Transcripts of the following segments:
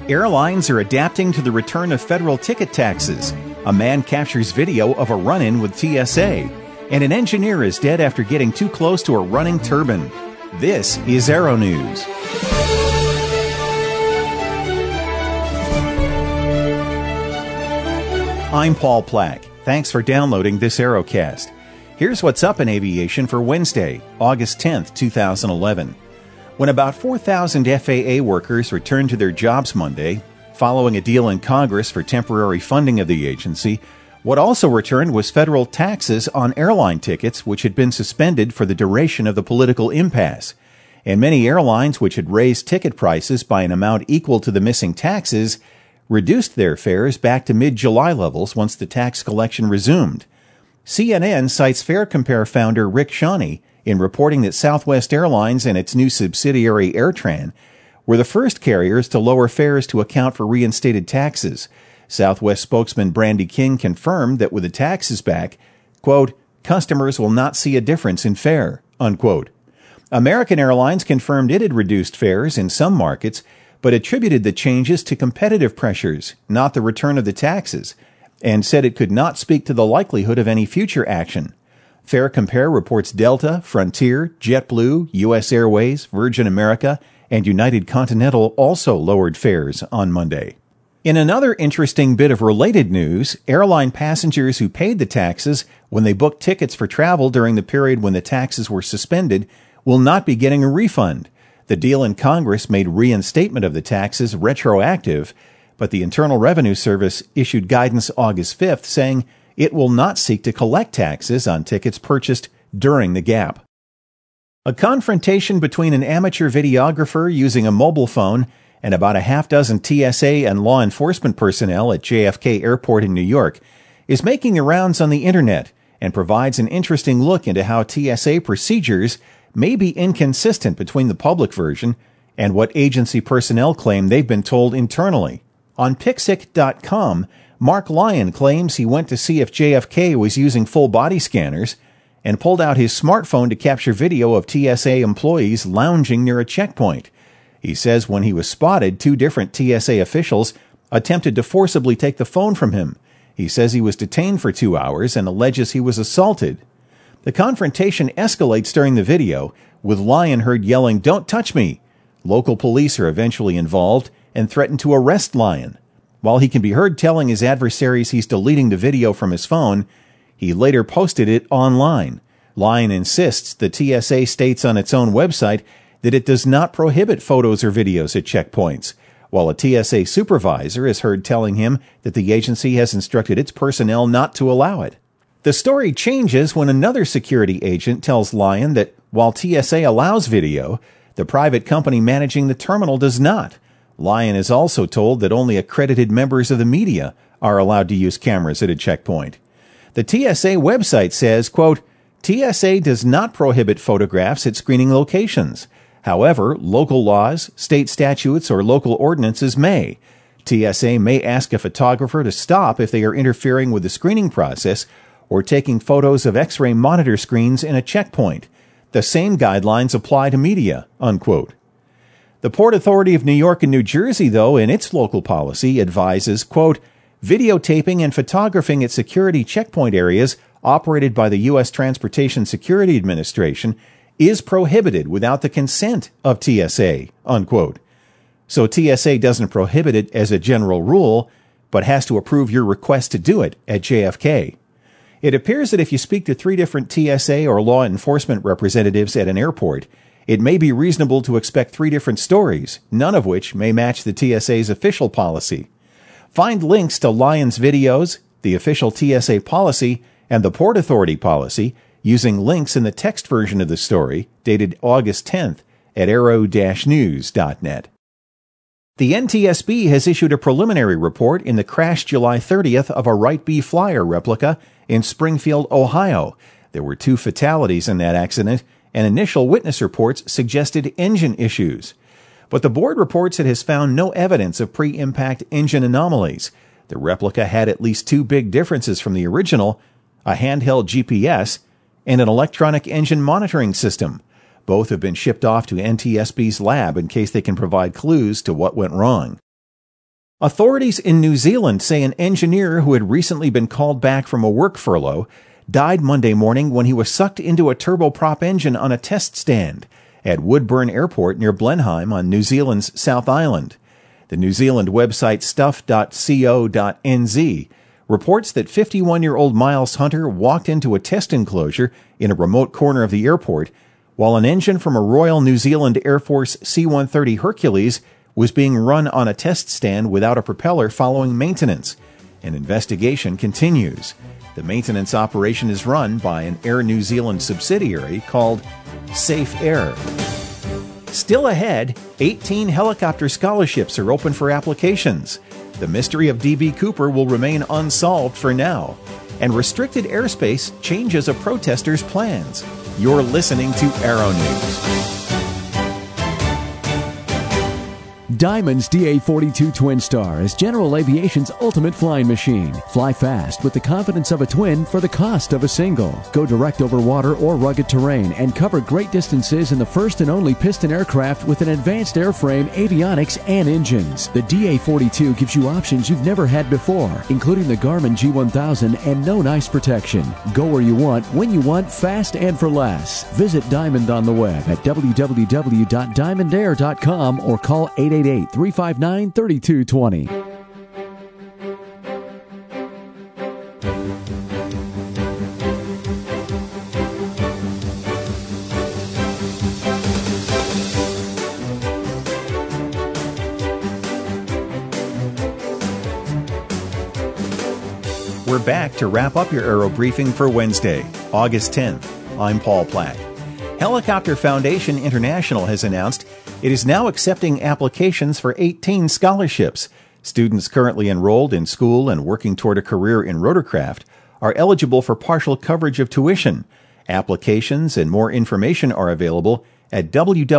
Airlines are adapting to the return of federal ticket taxes. A man captures video of a run-in with TSA. And an engineer is dead after getting too close to a running turbine. This is Aero News. I'm Paul Plack. Thanks for downloading this Aerocast. Here's what's up in aviation for Wednesday, August 10th, 2011. When about 4,000 FAA workers returned to their jobs Monday, following a deal in Congress for temporary funding of the agency, what also returned was federal taxes on airline tickets, which had been suspended for the duration of the political impasse. And many airlines which had raised ticket prices by an amount equal to the missing taxes reduced their fares back to mid-July levels once the tax collection resumed. CNN cites FareCompare founder Rick Shawnee in reporting that Southwest Airlines and its new subsidiary AirTran were the first carriers to lower fares to account for reinstated taxes. Southwest spokesman Brandy King confirmed that with the taxes back, quote, customers will not see a difference in fare, unquote. American Airlines confirmed it had reduced fares in some markets, but attributed the changes to competitive pressures, not the return of the taxes, and said it could not speak to the likelihood of any future action. FareCompare reports Delta, Frontier, JetBlue, U.S. Airways, Virgin America, and United Continental also lowered fares on Monday. In another interesting bit of related news, airline passengers who paid the taxes when they booked tickets for travel during the period when the taxes were suspended will not be getting a refund. The deal in Congress made reinstatement of the taxes retroactive, but the Internal Revenue Service issued guidance August 5th saying it will not seek to collect taxes on tickets purchased during the gap. A confrontation between an amateur videographer using a mobile phone and about a half dozen TSA and law enforcement personnel at JFK Airport in New York is making the rounds on the internet and provides an interesting look into how TSA procedures may be inconsistent between the public version and what agency personnel claim they've been told internally. On Pixik.com, Mark Lyon claims he went to see if JFK was using full-body scanners and pulled out his smartphone to capture video of TSA employees lounging near a checkpoint. He says when he was spotted, two different TSA officials attempted to forcibly take the phone from him. He says he was detained for 2 hours and alleges he was assaulted. The confrontation escalates during the video, with Lyon heard yelling, "Don't touch me!" Local police are eventually involved and threaten to arrest Lyon. While he can be heard telling his adversaries he's deleting the video from his phone, he later posted it online. Lyon insists the TSA states on its own website that it does not prohibit photos or videos at checkpoints, while a TSA supervisor is heard telling him that the agency has instructed its personnel not to allow it. The story changes when another security agent tells Lyon that while TSA allows video, the private company managing the terminal does not. Lyon is also told that only accredited members of the media are allowed to use cameras at a checkpoint. The TSA website says, quote, TSA does not prohibit photographs at screening locations. However, local laws, state statutes, or local ordinances may. TSA may ask a photographer to stop if they are interfering with the screening process or taking photos of X-ray monitor screens in a checkpoint. The same guidelines apply to media, unquote. The Port Authority of New York and New Jersey, though, in its local policy, advises, quote, videotaping and photographing at security checkpoint areas operated by the U.S. Transportation Security Administration is prohibited without the consent of TSA, unquote. So TSA doesn't prohibit it as a general rule, but has to approve your request to do it at JFK. It appears that if you speak to 3 different TSA or law enforcement representatives at an airport, it may be reasonable to expect 3 different stories, none of which may match the TSA's official policy. Find links to Lyon's videos, the official TSA policy, and the Port Authority policy using links in the text version of the story dated August 10th at aero-news.net. The NTSB has issued a preliminary report in the crash July 30th of a Wright B Flyer replica in Springfield, Ohio. There were 2 fatalities in that accident, and initial witness reports suggested engine issues. But the board reports it has found no evidence of pre-impact engine anomalies. The replica had at least 2 big differences from the original, a handheld GPS and an electronic engine monitoring system. Both have been shipped off to NTSB's lab in case they can provide clues to what went wrong. Authorities in New Zealand say an engineer who had recently been called back from a work furlough died Monday morning when he was sucked into a turboprop engine on a test stand at Woodburn Airport near Blenheim on New Zealand's South Island. The New Zealand website stuff.co.nz reports that 51-year-old Miles Hunter walked into a test enclosure in a remote corner of the airport while an engine from a Royal New Zealand Air Force C-130 Hercules was being run on a test stand without a propeller following maintenance. An investigation continues. The maintenance operation is run by an Air New Zealand subsidiary called Safe Air. Still ahead, 18 helicopter scholarships are open for applications. The mystery of D.B. Cooper will remain unsolved for now. And restricted airspace changes a protester's plans. You're listening to Aero News. Diamond's DA-42 Twin Star is General Aviation's ultimate flying machine. Fly fast with the confidence of a twin for the cost of a single. Go direct over water or rugged terrain and cover great distances in the first and only piston aircraft with an advanced airframe, avionics, and engines. The DA-42 gives you options you've never had before, including the Garmin G1000 and no ice protection. Go where you want, when you want, fast and for less. Visit Diamond on the web at www.diamondair.com or call 888-359-3220. We're back to wrap up your Aero Briefing for Wednesday, August 10th. I'm Paul Plack. Helicopter Foundation International has announced it is now accepting applications for 18 scholarships. Students currently enrolled in school and working toward a career in rotorcraft are eligible for partial coverage of tuition. Applications and more information are available at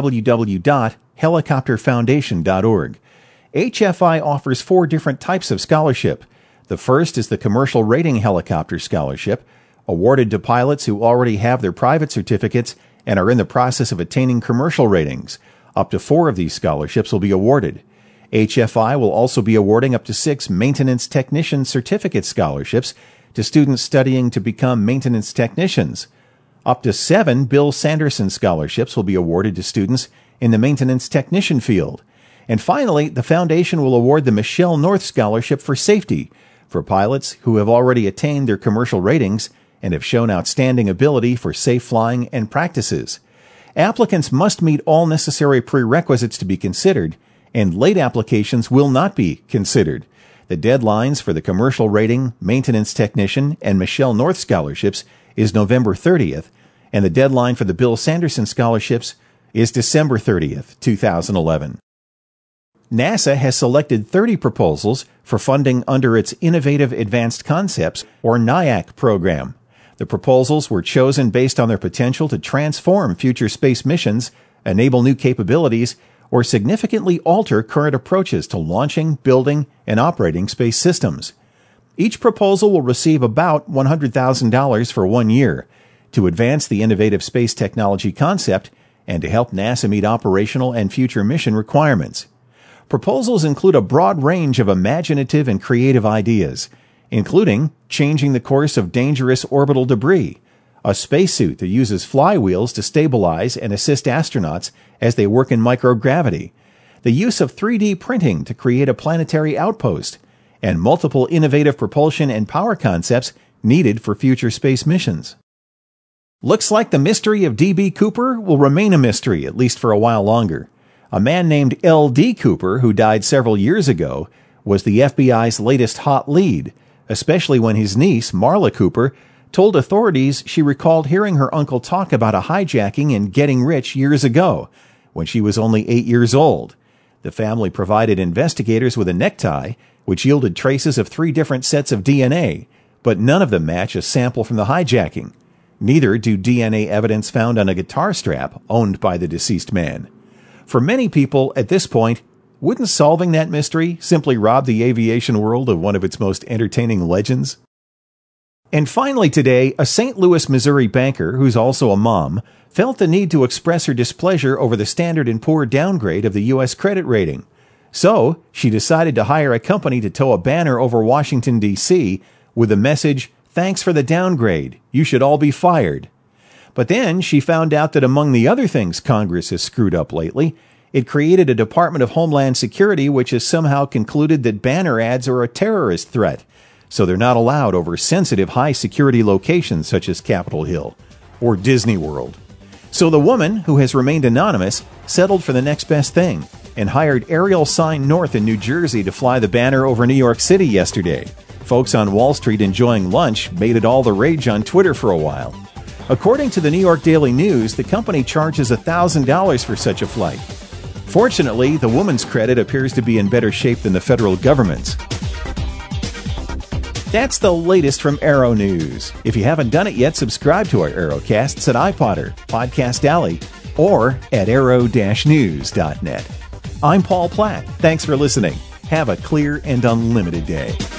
www.helicopterfoundation.org. HFI offers 4 different types of scholarship. The first is the Commercial Rating Helicopter Scholarship, awarded to pilots who already have their private certificates and are in the process of attaining commercial ratings. Up to 4 of these scholarships will be awarded. HFI will also be awarding up to 6 Maintenance Technician Certificate scholarships to students studying to become maintenance technicians. Up to 7 Bill Sanderson scholarships will be awarded to students in the maintenance technician field. And finally, the Foundation will award the Michelle North Scholarship for Safety for pilots who have already attained their commercial ratings and have shown outstanding ability for safe flying and practices. Applicants must meet all necessary prerequisites to be considered, and late applications will not be considered. The deadlines for the Commercial Rating, Maintenance Technician, and Michelle North scholarships is November 30th, and the deadline for the Bill Sanderson scholarships is December 30th, 2011. NASA has selected 30 proposals for funding under its Innovative Advanced Concepts, or NIAC program. The proposals were chosen based on their potential to transform future space missions, enable new capabilities, or significantly alter current approaches to launching, building, and operating space systems. Each proposal will receive about $100,000 for 1 year to advance the innovative space technology concept and to help NASA meet operational and future mission requirements. Proposals include a broad range of imaginative and creative ideas, including changing the course of dangerous orbital debris, a spacesuit that uses flywheels to stabilize and assist astronauts as they work in microgravity, the use of 3D printing to create a planetary outpost, and multiple innovative propulsion and power concepts needed for future space missions. Looks like the mystery of D.B. Cooper will remain a mystery, at least for a while longer. A man named L.D. Cooper, who died several years ago, was the FBI's latest hot lead, especially when his niece, Marla Cooper, told authorities she recalled hearing her uncle talk about a hijacking and getting rich years ago, when she was only 8 years old. The family provided investigators with a necktie, which yielded traces of 3 different sets of DNA, but none of them match a sample from the hijacking. Neither do DNA evidence found on a guitar strap owned by the deceased man. For many people, at this point, wouldn't solving that mystery simply rob the aviation world of one of its most entertaining legends? And finally today, a St. Louis, Missouri banker, who's also a mom, felt the need to express her displeasure over the Standard & Poor downgrade of the U.S. credit rating. So she decided to hire a company to tow a banner over Washington, D.C. with the message, "Thanks for the downgrade. You should all be fired." But then she found out that among the other things Congress has screwed up lately, it created a Department of Homeland Security which has somehow concluded that banner ads are a terrorist threat, so they're not allowed over sensitive high-security locations such as Capitol Hill or Disney World. So the woman, who has remained anonymous, settled for the next best thing and hired Ariel Sign North in New Jersey to fly the banner over New York City yesterday. Folks on Wall Street enjoying lunch made it all the rage on Twitter for a while. According to the New York Daily News, the company charges $1,000 for such a flight. Fortunately, the woman's credit appears to be in better shape than the federal government's. That's the latest from Arrow News. If you haven't done it yet, subscribe to our Arrowcasts at iPodder, Podcast Alley, or at arrow-news.net. I'm Paul Platt. Thanks for listening. Have a clear and unlimited day.